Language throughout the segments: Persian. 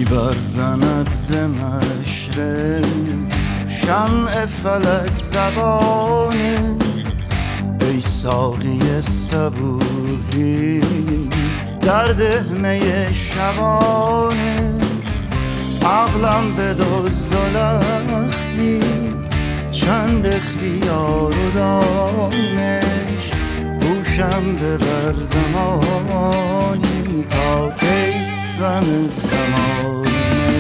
برزند ز مشرق شمع فلک زبانه، ای ساقی صبوحی درده می شبانه. عقلم به دزد و لختی چند اختیار و دانش، هوشم ببر زمانی تا کی غم زمانه.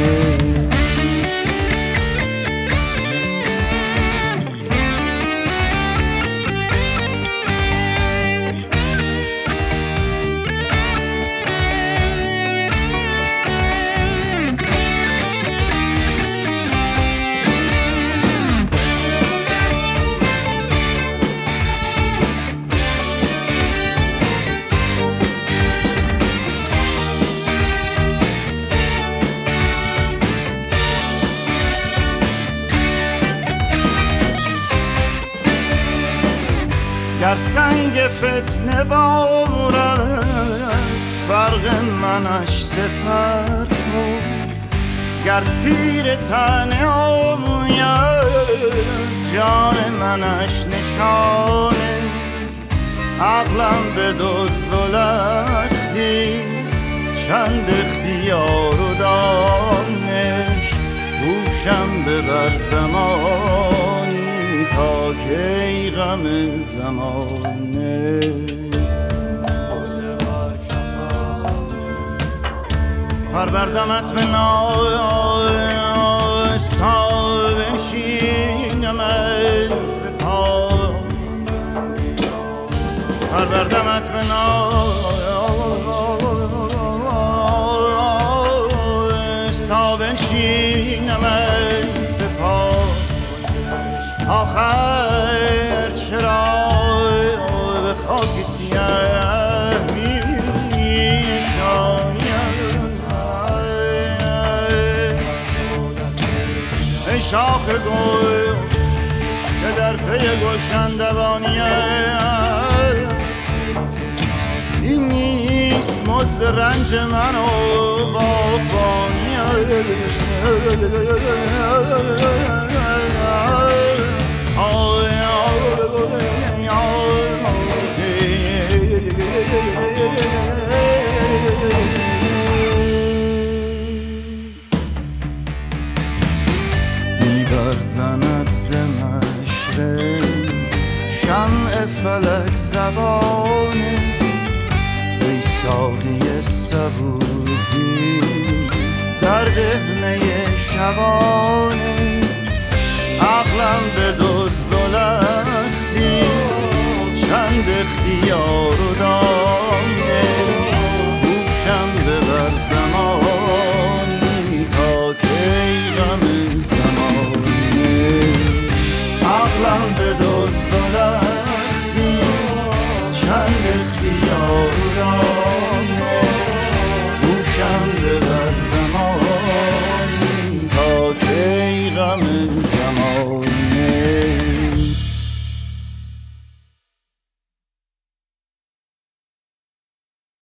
گر سنگ فتنه بارد فرق منش سپر کن، گر تیر تنه آید جان منش نشانه. عقلم به دزد و لختی چند اختیار و دانش، هوشم ببر زمانی تا کی غم زمانه. پر بردمت به ناز تا بنشینمت به پا، پر بردمت به ناز تا بنشینمت به پا. آخر چرا به خاک سیاه می نشاید؟ ای شاخ گل که در پی گلشن دوانیت، این نیست مزد رنج من و باغبانیت. برزند ز مشرق شمع فلک زبانه، ای ساقی صبوحی درده می شبانه. عقلم به دزد و لختی چند اختیار و دانش،